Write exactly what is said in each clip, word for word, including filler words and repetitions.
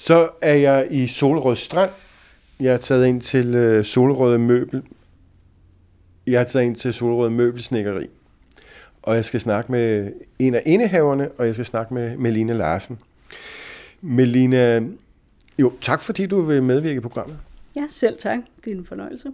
Så er jeg i Solrød Strand. Jeg er taget ind til øh, Solrød Møbel. Jeg er taget ind til Solrød Møbelsnedkeri. Og jeg skal snakke med en af indehaverne, og jeg skal snakke med Melina Larsen. Melina, jo, tak fordi du vil medvirke i programmet. Ja, selv tak. Det er en fornøjelse.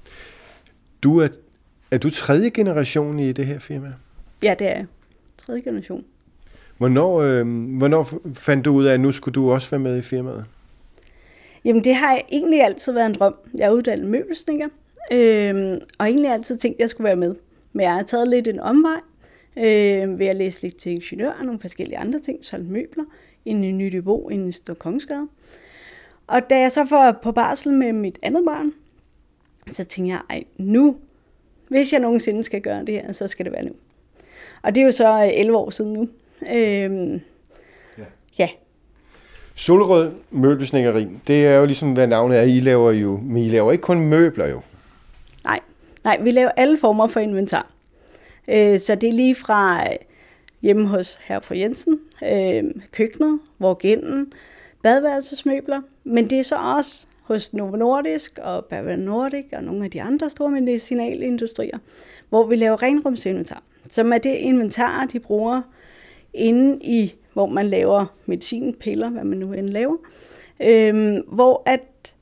Du er, er du tredje generation i det her firma? Ja, det er jeg. Tredje generation. Hvornår, øh, hvornår fandt du ud af, at nu skulle du også være med i firmaet? Jamen, det har egentlig altid været en drøm. Jeg er uddannet møbelsnedker, øh, og egentlig altid tænkt, at jeg skulle være med. Men jeg har taget lidt en omvej øh, ved at læse lidt til ingeniør og nogle forskellige andre ting, solgt møbler, inde i Nydybo, inde i Store Kongensgade. Og da jeg så får på barsel med mit andet barn, så tænkte jeg, ej, nu, hvis jeg nogensinde skal gøre det her, så skal det være nu. Og det er jo så elleve år siden nu. Øhm, ja. ja. Solrød Møbelsnedkeri, det er jo ligesom, hvad navnet er. I laver jo, men I laver ikke kun møbler jo. Nej, nej, vi laver alle former for inventar. Øh, så det er lige fra hjemme hos herre og fru Jensen, øh, køkkenet, vorginden, badeværelsesmøbler, men det er så også hos Novo Nordisk og Bavarian Nordic og nogle af de andre store medicinalindustrier, hvor vi laver renrumsinventar, som er det inventar, de bruger inde i, hvor man laver medicinpiller, hvad man nu end laver, øh, hvor, at,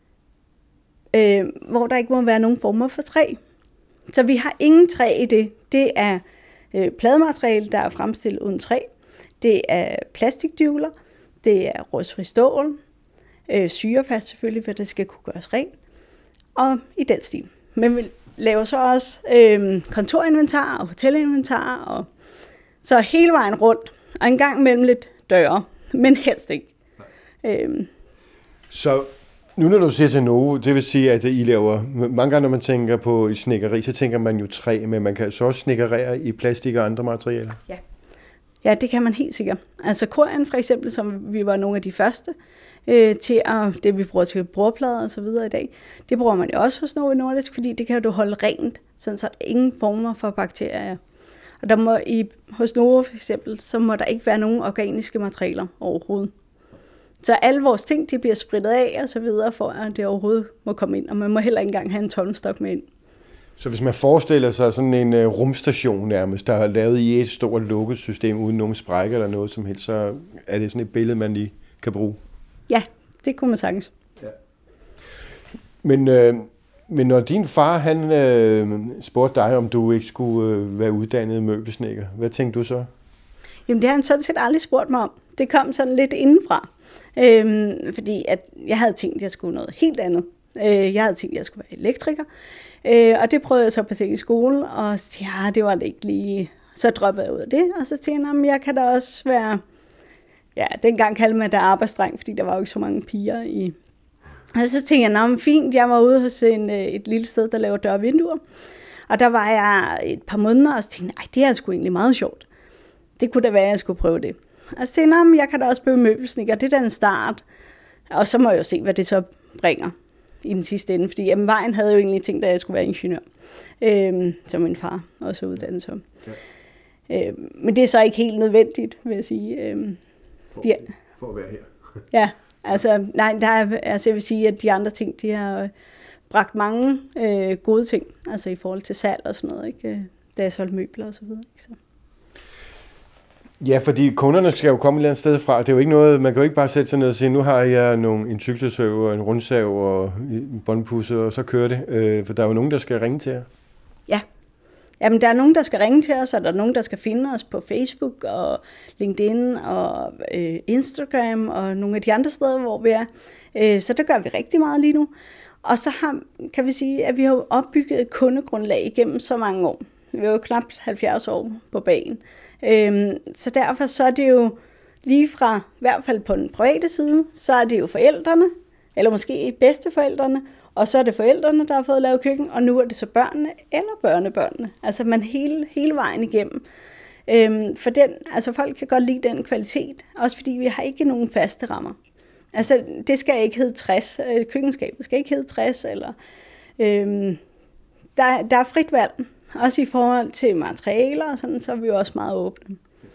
øh, hvor der ikke må være nogen former for træ. Så vi har ingen træ i det. Det er øh, plademateriale, der er fremstillet uden træ. Det er plastikdyvler. Det er rustfri stål. Øh, syrefast selvfølgelig, for det skal kunne gøres rent. Og i den stil. Men vi laver så også øh, kontorinventar og hotelinventar, og så hele vejen rundt. Og en gang mellem lidt døre, men helst ikke. Øh. Så nu når du siger til Novo, det vil sige, at I laver, mange gange når man tænker på et snedkeri, så tænker man jo træ, men man kan så også snedkerere i plastik og andre materialer. Ja. Ja, det kan man helt sikkert. Altså Korean for eksempel, som vi var nogle af de første øh, til at, det vi bruger til bordplader og så videre i dag, det bruger man jo også hos Novo Nordisk, fordi det kan du holde rent, sådan så der ingen former for bakterier. Og der må i, hos Novo for eksempel, så må der ikke være nogen organiske materialer overhovedet. Så alle vores ting, de bliver spritet af og så videre, for at det overhovedet må komme ind, og man må heller ikke engang have en tonstok med ind. Så hvis man forestiller sig sådan en uh, rumstation nærmest, der er lavet i et stort lukket system uden nogen sprækker eller noget som helst, så er det sådan et billede, man lige kan bruge? Ja, det kunne man sagtens. Ja. Men, øh, men når din far, han øh, spurgte dig, om du ikke skulle øh, være uddannet møbelsnedker, hvad tænkte du så? Jamen det har han sådan set aldrig spurgt mig om. Det kom sådan lidt indenfra. Øhm, fordi at jeg havde tænkt, at jeg skulle noget helt andet. Øh, jeg havde tænkt, at jeg skulle være elektriker. Øh, og det prøvede jeg så på i skole, og så tænkte jeg, ja, det var det ikke lige. Så droppede jeg ud af det, og så tænkte jeg, jeg kan da også være, ja, dengang kaldte man det arbejdsdreng, fordi der var jo ikke så mange piger i. Og så tænkte jeg, men fint, jeg var ude hos en, et lille sted, der laver døre og vinduer. Og der var jeg et par måneder, og så tænkte jeg, det er sgu egentlig meget sjovt. Det kunne da være, at jeg skulle prøve det. Og så tænkte jeg, jeg kan da også blive møbelsnedker, det er da en start. Og så må jeg jo se, hvad det så bringer i den sidste ende, fordi jamen, vejen havde jo egentlig tænkt, at jeg skulle være ingeniør, øhm, som min far også er uddannet som. Ja. Øhm, men det er så ikke helt nødvendigt, vil jeg sige. Øhm, for, de, for at være her. Ja, altså, nej, der er, altså jeg vil sige, at de andre ting, de har bragt mange øh, gode ting, altså i forhold til salg og sådan noget, ikke? Da jeg solgte møbler og så videre, ikke? Så. Ja, fordi kunderne skal jo komme et eller andet sted fra. Det er jo ikke noget, man kan jo ikke bare sætte sig ned og sige, nu har jeg nogle, en cykelsav og en rundsav og en båndpudser, og så kører det. Øh, for der er jo nogen, der skal ringe til jer. Ja, jamen der er nogen, der skal ringe til os, og der er nogen, der skal finde os på Facebook og LinkedIn og øh, Instagram og nogle af de andre steder, hvor vi er. Øh, så der gør vi rigtig meget lige nu. Og så har, kan vi sige, at vi har opbygget et kundegrundlag igennem så mange år. Vi er jo knap halvfjerds år på bagen. Øhm, så derfor så er det jo lige fra, i hvert fald på den private side, så er det jo forældrene, eller måske bedsteforældrene, og så er det forældrene, der har fået lavet køkken, og nu er det så børnene eller børnebørnene. Altså man hele, hele vejen igennem. Øhm, for den, altså folk kan godt lide den kvalitet, også fordi vi har ikke nogen faste rammer. Altså det skal ikke hedde tres, køkkenskabet skal ikke hedde tres, eller øhm, der, der er frit valg. Også i forhold til materialer og sådan, så er vi jo også meget åbne.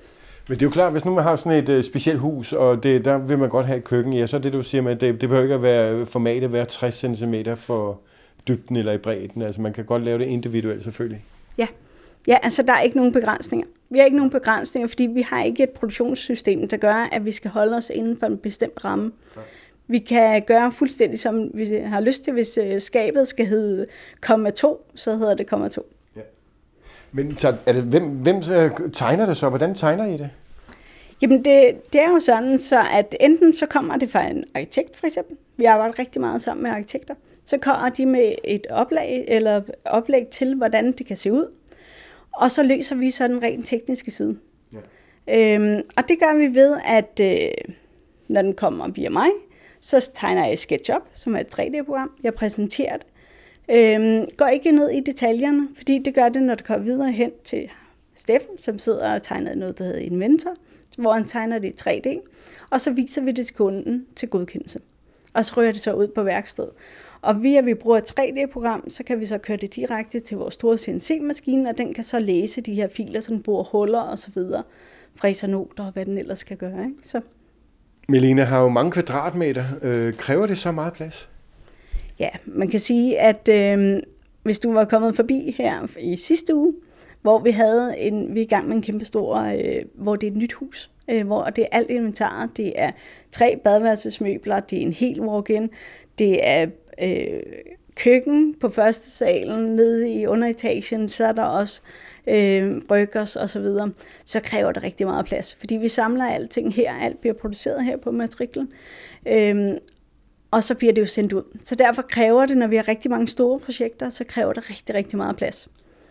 Men det er jo klart, hvis nu man har sådan et øh, specielt hus, og det, der vil man godt have et køkken, ja, så er det, du siger, at det, det behøver ikke at være formatet at være tres centimeter for dybden eller i bredden. Altså man kan godt lave det individuelt selvfølgelig. Ja. Ja, altså der er ikke nogen begrænsninger. Vi har ikke nogen begrænsninger, fordi vi har ikke et produktionssystem, der gør, at vi skal holde os inden for en bestemt ramme. Ja. Vi kan gøre fuldstændig, som vi har lyst til. Hvis skabet skal hedde komma to, så hedder det komma to. Ja. Men så er det, hvem, hvem tegner det så? Hvordan tegner I det? Jamen det, det er jo sådan, så at enten så kommer det fra en arkitekt for eksempel. Vi arbejder rigtig meget sammen med arkitekter. Så kommer de med et oplag, eller oplæg til, hvordan det kan se ud. Og så løser vi så den rent tekniske side. Ja. Øhm, og det gør vi ved, at øh, når den kommer via mig, så tegner jeg SketchUp, som er et tre D-program. Jeg præsenterer det. Øhm, går ikke ned i detaljerne, fordi det gør det, når det kommer videre hen til Steffen, som sidder og tegner noget, der hedder Inventor, hvor han tegner det i tre D. Og så viser vi det til kunden til godkendelse. Og så rører det så ud på værkstedet. Og via vi bruger et tre D-program, så kan vi så køre det direkte til vores store C N C-maskine, og den kan så læse de her filer, så den bruger huller og så videre, fræser noter og hvad den ellers skal gøre. Ikke? Så. Melina har jo mange kvadratmeter. Øh, kræver det så meget plads? Ja, man kan sige, at øh, hvis du var kommet forbi her i sidste uge, hvor vi havde en, vi er i gang med en kæmpe stor, øh, hvor det er et nyt hus, øh, hvor det er alt inventaret, det er tre badeværelsesmøbler, det er en hel walk-in, det er øh, køkken på første salen, nede i underetagen, så er der også øh, bryggers og så videre, så kræver det rigtig meget plads, fordi vi samler alting her, alt bliver produceret her på matriklen, øh, og så bliver det jo sendt ud. Så derfor kræver det, når vi har rigtig mange store projekter, så kræver det rigtig, rigtig meget plads.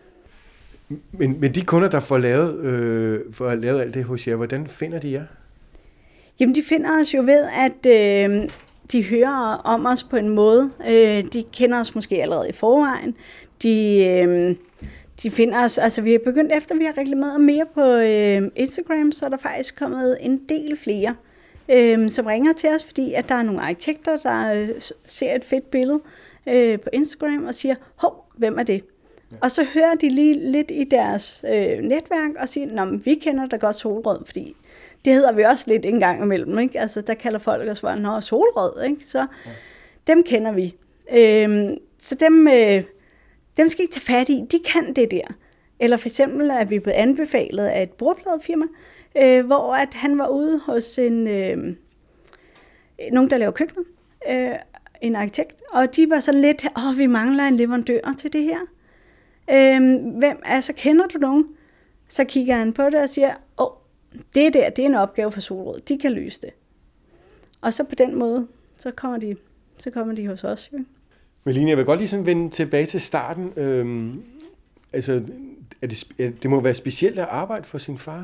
Men, men de kunder, der får lavet, øh, får lavet alt det hos jer, hvordan finder de jer? Jamen, de finder os jo ved, at øh, de hører om os på en måde. Øh, de kender os måske allerede i forvejen. De, øh, de finder os, altså vi er begyndt efter, vi har reklameret mere på øh, Instagram, så er der faktisk kommet en del flere, øh, som ringer til os, fordi at der er nogle arkitekter, der øh, ser et fedt billede øh, på Instagram og siger, hov, hvem er det? Ja. Og så hører de lige lidt i deres øh, netværk og siger, nå, men vi kender da godt Solrød, fordi det hedder vi også lidt en gang imellem, ikke? Altså, der kalder folk os bare, nå, Solrød, ikke? Så ja. Dem kender vi. Øhm, så dem, øh, dem skal I tage fat i, de kan det der. Eller for eksempel er vi blevet anbefalet af et bordpladefirma, øh, hvor at han var ude hos en, øh, nogen, der laver køkkener, øh, en arkitekt, og de var sådan lidt, åh, vi mangler en leverandør til det her. Øhm, hvem, altså kender du nogen? Så kigger han på det og siger, åh, det der, det er en opgave for Solrød, de kan løse det. Og så på den måde, så kommer de, så kommer de hos os. Jo. Melina, jeg vil godt lige sådan vende tilbage til starten. Øhm, altså, er det, er, det må være specielt at arbejde for sin far?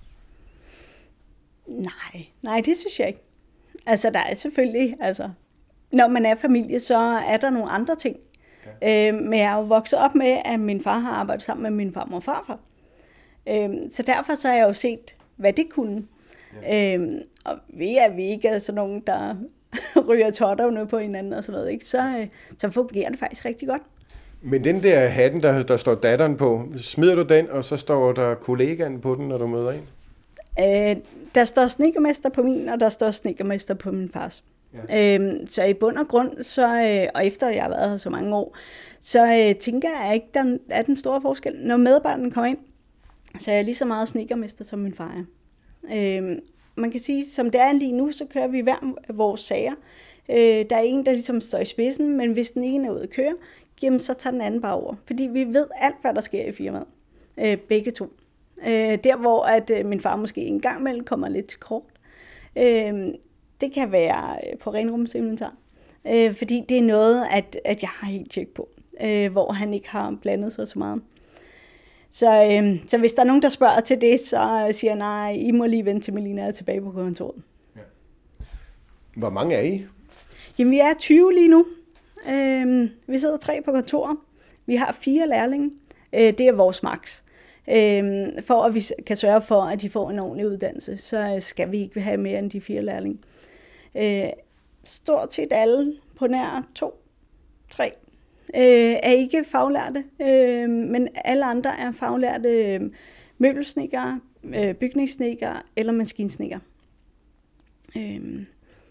Nej, nej, det synes jeg ikke. Altså, der er selvfølgelig, altså, når man er familie, så er der nogle andre ting. Ja. Øh, men jeg er jo vokset op med, at min far har arbejdet sammen med min farmor og farfar. Øh, så derfor så har jeg jo set, hvad det kunne. Ja. Øh, og vi er vi ikke er sådan nogen, der ryger totterne på hinanden og sådan noget, ikke? Så, øh, så fungerer det faktisk rigtig godt. Men den der hatten, der, der står datteren på, smider du den, og så står der kollegaen på den, når du møder en? Øh, der står snedkermester på min, og der står snedkermester på min fars. Ja. Øhm, så i bund og grund, så, øh, og efter jeg har været her så mange år, så øh, tænker jeg ikke, der er den store forskel. Når medarbejderne kommer ind, så er jeg lige så meget snedkermester som min far er. Øhm, man kan sige, som det er lige nu, så kører vi hver vores sager. Øh, der er en, der ligesom står i spidsen, men hvis den ene er ude at køre, jamen, så tager den anden bare over. Fordi vi ved alt, hvad der sker i firmaet. Øh, begge to. Øh, der hvor at, øh, min far måske en gang imellem kommer lidt til kort. Øh, Det kan være på renrumsinventar, øh, fordi det er noget, at, at jeg har helt tjek på, øh, hvor han ikke har blandet sig så meget. Så, øh, så hvis der er nogen, der spørger til det, så siger jeg, nej, I må lige vente til Melina er tilbage på kontoret. Ja. Hvor mange er I? Jamen, vi er tyve lige nu. Øh, vi sidder tre på kontoret. Vi har fire lærlinge. Øh, det er vores maks. Øh, for at vi kan sørge for, at de får en ordentlig uddannelse, så skal vi ikke have mere end de fire lærlinge. Øh, stort set alle på nær to, tre, øh, er ikke faglærte, øh, men alle andre er faglærte øh, møbelsnedkere, øh, bygningssnedker eller maskinsnedker. Øhm.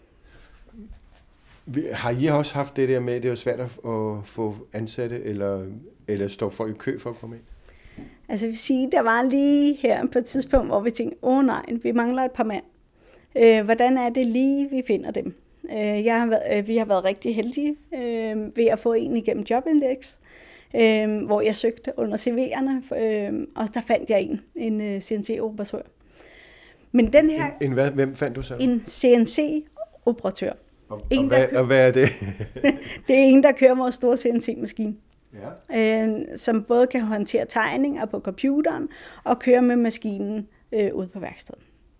Har I også haft det der med, at det er svært at få ansatte, eller, eller står folk i kø for at komme ind? Altså jeg vil sige, der var lige her på et tidspunkt, hvor vi tænkte, åh oh, nej, vi mangler et par mand. Øh, hvordan er det lige, vi finder dem? Øh, jeg har været, øh, vi har været rigtig heldige øh, ved at få en igennem Jobindex, øh, hvor jeg søgte under C V'erne, øh, og der fandt jeg en, en uh, C N C-operatør. Men den her... En, en hvad? Hvem fandt du så? En C N C-operatør. Og, en, og, hvad, kører, og hvad er det? Det er en, der kører vores store C N C-maskine. Ja. Øh, som både kan håndtere tegninger på computeren og køre med maskinen øh, ude på værkstedet.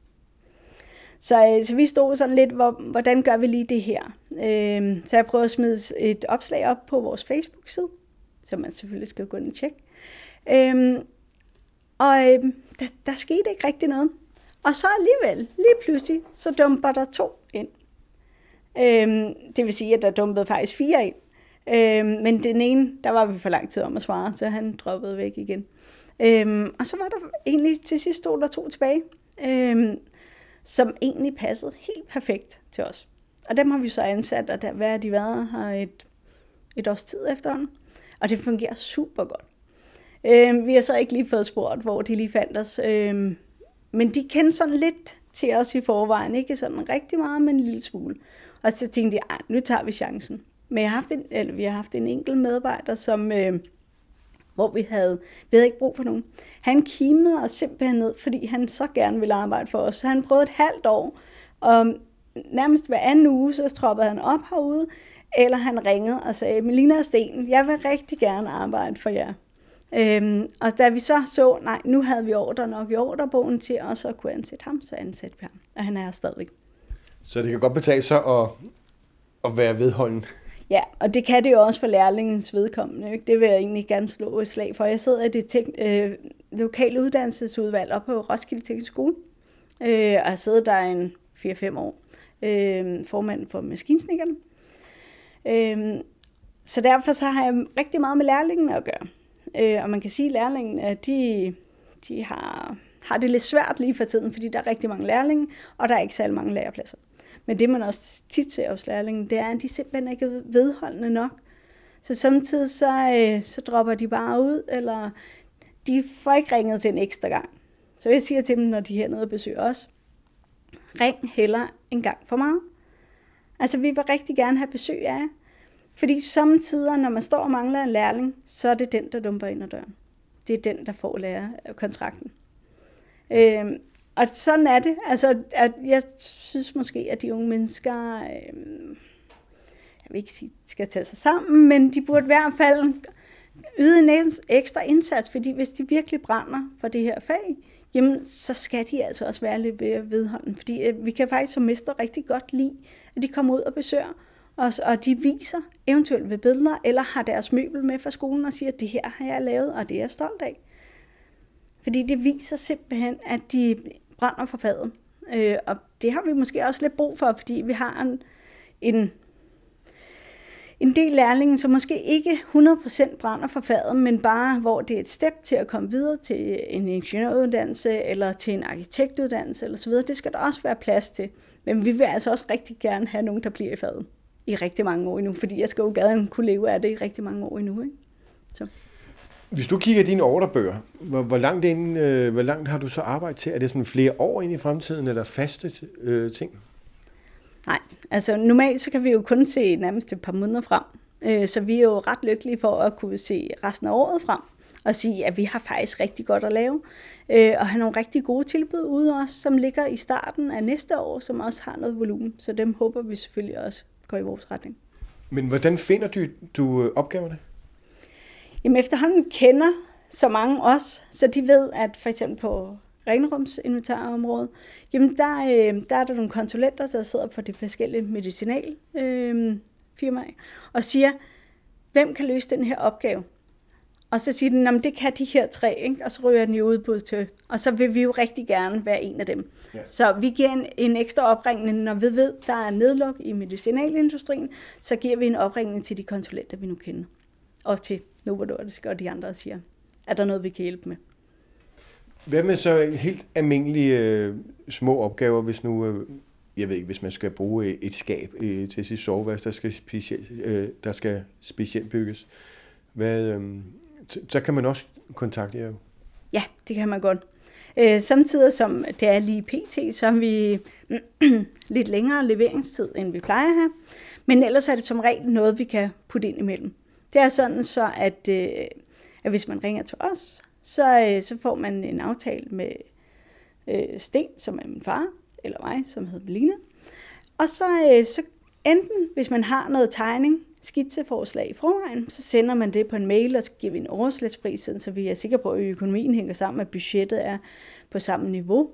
Så, så vi stod sådan lidt, hvor, hvordan gør vi lige det her? Øh, så jeg prøvede at smide et opslag op på vores Facebook-side, som man selvfølgelig skal gå ind og tjekke. Øh, og øh, der, der skete ikke rigtig noget. Og så alligevel, lige pludselig, så dumper der to ind. Øh, det vil sige, at der dumpede faktisk fire ind. Øh, men den ene, der var vi for lang tid om at svare, så han droppede væk igen. Øh, og så var der egentlig til sidst stod der to tilbage. Øh, som egentlig passede helt perfekt til os. Og dem har vi så ansat, og der, hvad har de været her et, et års tid efterhånden. Og det fungerer super godt. Øh, vi har så ikke lige fået spurgt, hvor de lige fandt os. Øh, men de kendte sådan lidt til os i forvejen. Ikke sådan rigtig meget, men en lille smule. Og så tænkte jeg, nu tager vi chancen. Men jeg har haft en, eller vi har haft en enkelt medarbejder, som... Øh, hvor vi havde, vi havde ikke brug for nogen. Han kimede os simpelthen ned, fordi han så gerne ville arbejde for os. Så han prøvede et halvt år, og nærmest hver anden uge, så troppede han op herude, eller han ringede og sagde, Melina og Sten, jeg vil rigtig gerne arbejde for jer. Øhm, og da vi så så, nej, nu havde vi ordre nok i ordrebogen til, og så kunne ansætte ham, så ansatte vi ham, og han er her stadigvæk. Så det kan godt betale sig at, at være vedholden. Ja, og det kan det jo også for lærlingens vedkommende. Ikke? Det vil jeg egentlig gerne slå et slag for. Jeg sidder i det tek- øh, lokale uddannelsesudvalg oppe på Roskilde Teknisk Skole, øh, og har siddet der en fire fem år, øh, formand for maskinsnikkerne. Øh, så derfor så har jeg rigtig meget med lærlingene at gøre. Øh, og man kan sige, at lærlingene, de, de har, har det lidt svært lige for tiden, fordi der er rigtig mange lærlinge, og der er ikke særlig mange lærepladser. Men det, man også tit ser hos lærlingen, det er, at de simpelthen ikke er vedholdende nok. Så samtidig så, øh, så dropper de bare ud, eller de får ikke ringet den ekstra gang. Så jeg siger til dem, når de er hernede og besøger os, ring hellere en gang for meget. Altså, vi vil rigtig gerne have besøg af jer. Fordi samtidig, når man står og mangler en lærling, så er det den, der dumper ind ad døren. Det er den, der får lærekontrakten. Øh, Og sådan er det. Altså, at jeg synes måske, at de unge mennesker, øh, jeg vil ikke sige, de skal tage sig sammen, men de burde i hvert fald yde en ekstra indsats, fordi hvis de virkelig brænder for det her fag, jamen, så skal de altså også være lidt vedholdende. Fordi øh, vi kan faktisk som mester rigtig godt lide, at de kommer ud og besøger os, og de viser eventuelt ved billeder, eller har deres møbel med fra skolen og siger, at det her har jeg lavet, og det er jeg stolt af. Fordi det viser simpelthen, at de brænder for faget. Øh, og det har vi måske også lidt brug for, fordi vi har en, en, en del lærlinge, som måske ikke hundrede procent brænder for faget, men bare hvor det er et step til at komme videre til en ingeniøruddannelse, eller til en arkitektuddannelse, eller så videre. Det skal der også være plads til. Men vi vil altså også rigtig gerne have nogen, der bliver i faget i rigtig mange år endnu, fordi jeg skal jo gerne kunne leve af det i rigtig mange år endnu. Ikke? Så. Hvis du kigger i dine ordrebøger, hvor, hvor, langt ind, øh, hvor langt har du så arbejdet til? Er det sådan flere år ind i fremtiden, eller faste øh, ting? Nej, altså normalt så kan vi jo kun se nærmest et par måneder frem. Øh, så vi er jo ret lykkelige for at kunne se resten af året frem, og sige, at vi har faktisk rigtig godt at lave, øh, og have nogle rigtig gode tilbud ude også, som ligger i starten af næste år, som også har noget volumen. Så dem håber vi selvfølgelig også går i vores retning. Men hvordan finder du, du opgaverne? Jamen efterhånden kender så mange også, så de ved, at for eksempel på renrumsinventarområdet, jamen der, øh, der er der nogle konsulenter, der sidder for de forskellige medicinalfirmaer, øh, og siger, hvem kan løse den her opgave? Og så siger den, det kan de her tre, ikke? Og så ryger den i udbud til, og så vil vi jo rigtig gerne være en af dem. Ja. Så vi giver en, en ekstra opringning, når vi ved, der er nedluk i medicinalindustrien, så giver vi en opringning til de konsulenter, vi nu kender. Og til Novo Nordisk og de andre siger, er der noget, vi kan hjælpe med. Hvad med så helt almindelige øh, små opgaver, hvis nu, øh, jeg ved ikke, hvis man skal bruge et skab øh, til sit soveværelse, der skal specielt, øh, der skal specielt bygges. Hvad, øh, så kan man også kontakte jer jo. Ja, det kan man godt. Øh, samtidig som det er lige pt, så har vi lidt længere leveringstid, end vi plejer at have. Men ellers er det som regel noget, vi kan putte ind imellem. Det er sådan så, at, øh, at hvis man ringer til os, så, øh, så får man en aftale med øh, Sten, som er min far, eller mig, som hedder Melina. Og så, øh, så enten, hvis man har noget tegning, skitseforslag i forvejen, så sender man det på en mail, og så giver vi en overslagspris, så vi er sikre på, at økonomien hænger sammen, at budgettet er på samme niveau.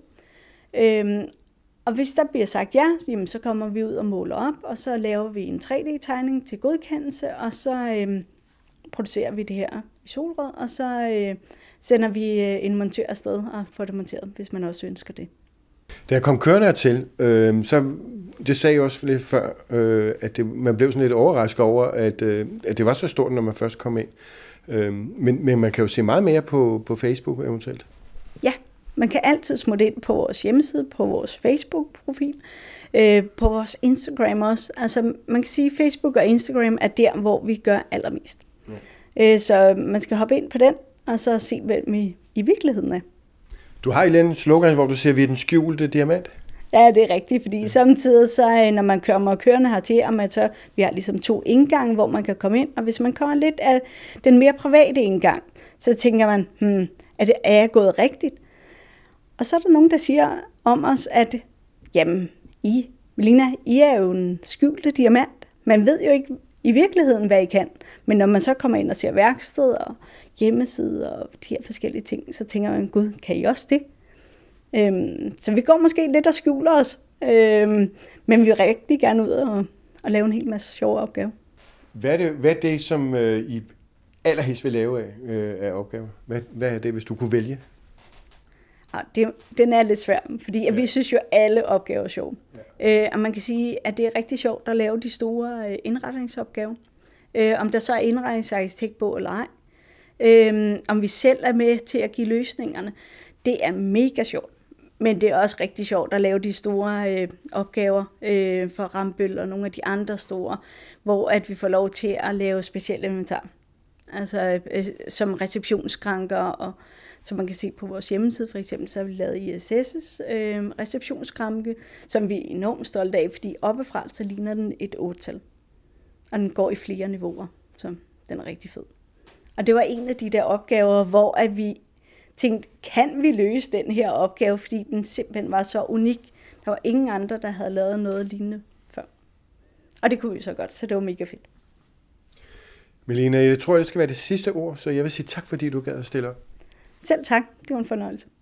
Øhm, og hvis der bliver sagt ja, jamen, så kommer vi ud og måler op, og så laver vi en tre D-tegning til godkendelse, og så øhm, producerer vi det her i Solrød, og så øh, sender vi øh, en montør afsted og får det monteret, hvis man også ønsker det. Da jeg kom kørende hertil, øh, så det sagde jeg også lidt før, øh, at det, man blev sådan lidt overrasket over, at, øh, at det var så stort, når man først kom ind. Øh, men, men man kan jo se meget mere på, på Facebook eventuelt. Ja, man kan altid smutte ind på vores hjemmeside, på vores Facebook-profil, øh, på vores Instagram også. Altså man kan sige, at Facebook og Instagram er der, hvor vi gør allermest. Ja. Øh, så man skal hoppe ind på den, og så se, hvem vi i virkeligheden er. Du har en slogan, hvor du siger, at vi er den skjulte diamant. Ja, det er rigtigt, fordi samtidig så, når man kommer kørende hertil, og man så, vi har ligesom to indgange, hvor man kan komme ind, og hvis man kommer lidt af den mere private indgang, så tænker man, hmm, er, det, er jeg gået rigtigt? Og så er der nogen, der siger om os, at jamen, I, Melina, I er jo en skjulte diamant. Man ved jo ikke i virkeligheden, hvad I kan, men når man så kommer ind og ser værksted og hjemmeside og de her forskellige ting, så tænker man, gud, kan I også det? Øhm, så vi går måske lidt og skjuler os, øhm, men vi vil rigtig gerne ud og, og lave en hel masse sjove opgaver. Hvad er det, hvad er det som øh, I allerhelst vil lave af, øh, af opgaver? Hvad, hvad er det, hvis du kunne vælge? Ja, det, den er lidt svær, fordi ja. Vi synes jo, alle opgaver er sjove. Ja. Øh, og man kan sige, at det er rigtig sjovt at lave de store øh, indretningsopgaver. Øh, om der så er indretningsarkitekt på eller ej. Øh, om vi selv er med til at give løsningerne. Det er mega sjovt. Men det er også rigtig sjovt at lave de store øh, opgaver øh, for Rambøll og nogle af de andre store, hvor at vi får lov til at lave specielle inventar. Altså øh, som receptionsskranker, og som man kan se på vores hjemmeside for eksempel, så har vi lavet I S S' øh, receptionsskranke, som vi er enormt stolte af, fordi oppefra så ligner den et otte-tal. Og den går i flere niveauer, så den er rigtig fed. Og det var en af de der opgaver, hvor at vi tænkte, kan vi løse den her opgave, fordi den simpelthen var så unik. Der var ingen andre, der havde lavet noget lignende før. Og det kunne vi så godt, så det var mega fedt. Melina, jeg tror, det skal være det sidste ord, så jeg vil sige tak, fordi du gad at stille op. Selv tak. Det var en fornøjelse.